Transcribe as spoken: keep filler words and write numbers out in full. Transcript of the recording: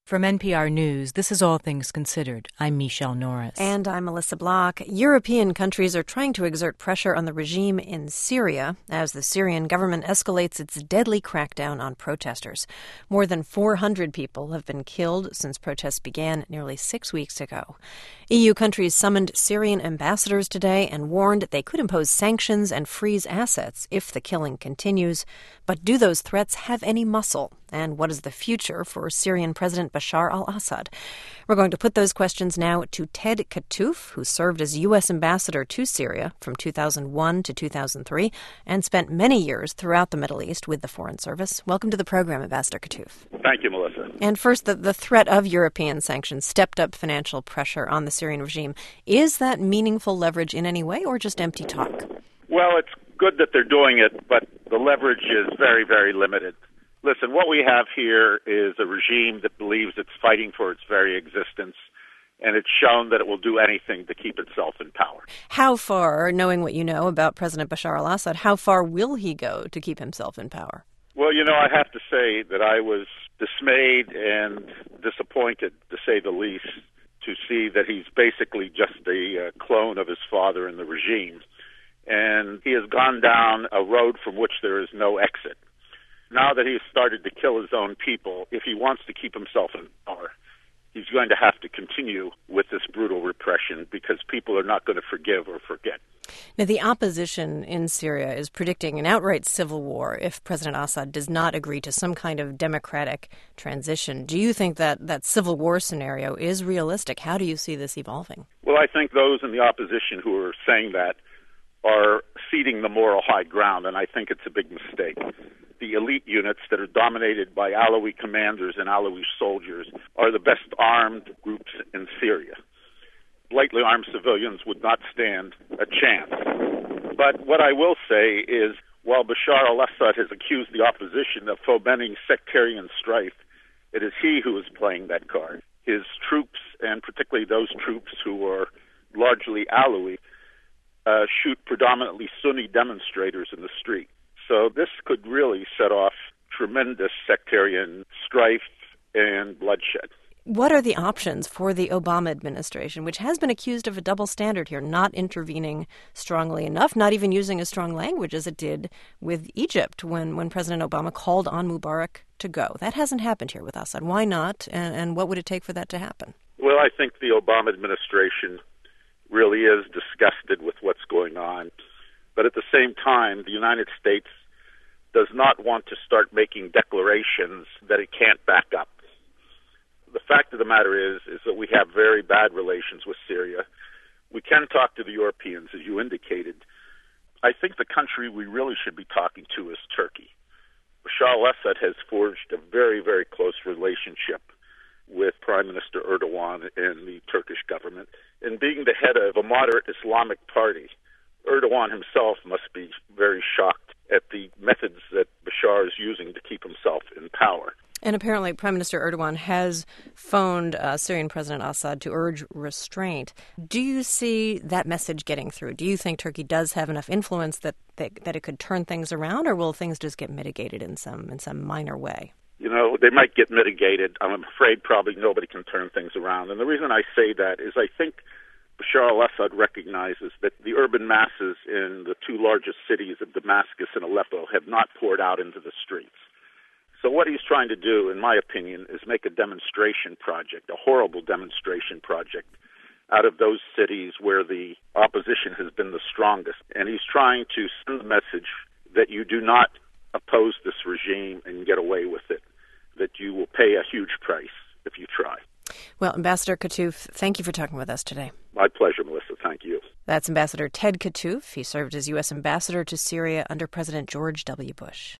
From N P R News, this is All Things Considered. I'm Michelle Norris. And I'm Melissa Block. European countries are trying to exert pressure on the regime in Syria as the Syrian government escalates its deadly crackdown on protesters. More than four hundred people have been killed since protests began nearly six weeks ago. E U countries summoned Syrian ambassadors today and warned they could impose sanctions and freeze assets if the killing continues. But do those threats have any muscle? And what is the future for Syrian President Bashar al-Assad? We're going to put those questions now to Ted Kattouf, who served as U S ambassador to Syria from two thousand one to two thousand three and spent many years throughout the Middle East with the Foreign Service. Welcome to the program, Ambassador Kattouf. Thank you, Melissa. And first, the, the threat of European sanctions, stepped up financial pressure on the Syrian regime. Is that meaningful leverage in any way or just empty talk? Well, it's good that they're doing it, but the leverage is very, very limited. Listen, what we have here is a regime that believes it's fighting for its very existence, and it's shown that it will do anything to keep itself in power. How far, knowing what you know about President Bashar al-Assad, how far will he go to keep himself in power? Well, you know, I have to say that I was dismayed and disappointed, to say the least, to see that he's basically just a uh, clone of his father in the regime. And he has gone down a road from which there is no exit. Now that he's started to kill his own people, if he wants to keep himself in power, he's going to have to continue with this brutal repression because people are not going to forgive or forget. Now, the opposition in Syria is predicting an outright civil war if President Assad does not agree to some kind of democratic transition. Do you think that that civil war scenario is realistic? How do you see this evolving? Well, I think those in the opposition who are saying that are ceding the moral high ground, and I think it's a big mistake. The elite units that are dominated by Alawi commanders and Alawi soldiers are the best armed groups in Syria. Lightly armed civilians would not stand a chance. But what I will say is, while Bashar al-Assad has accused the opposition of fomenting sectarian strife, it is he who is playing that card. His troops, and particularly those troops who are largely Alawi, uh, shoot predominantly Sunni demonstrators in the street. So this could really set off tremendous sectarian strife and bloodshed. What are the options for the Obama administration, which has been accused of a double standard here, not intervening strongly enough, not even using as strong language as it did with Egypt when, when President Obama called on Mubarak to go? That hasn't happened here with Assad. Why not, and, and what would it take for that to happen? Well, I think the Obama administration really is disgusted with what's going on. But at the same time, the United States does not want to start making declarations that it can't back up. The fact of the matter is, is that we have very bad relations with Syria. We can talk to the Europeans, as you indicated. I think the country we really should be talking to is Turkey. Bashar al-Assad has forged a very, very close relationship with Prime Minister Erdogan and the Turkish government. And being the head of a moderate Islamic party, Erdogan himself must be very shocked at the methods that Bashar is using to keep himself in power. And apparently Prime Minister Erdogan has phoned uh, Syrian President Assad to urge restraint. Do you see that message getting through? Do you think Turkey does have enough influence that, that, that it could turn things around, or will things just get mitigated in some in some minor way? You know, they might get mitigated. I'm afraid probably nobody can turn things around. And the reason I say that is I think Bashar al-Assad recognizes that the urban masses in the two largest cities of Damascus and Aleppo have not poured out into the streets. So what he's trying to do, in my opinion, is make a demonstration project, a horrible demonstration project, out of those cities where the opposition has been the strongest. And he's trying to send the message that you do not oppose this regime and get away with it, that you will pay a huge price if you try. Well, Ambassador Kattouf, thank you for talking with us today. My pleasure, Melissa. Thank you. That's Ambassador Ted Kattouf. He served as U S ambassador to Syria under President George W. Bush.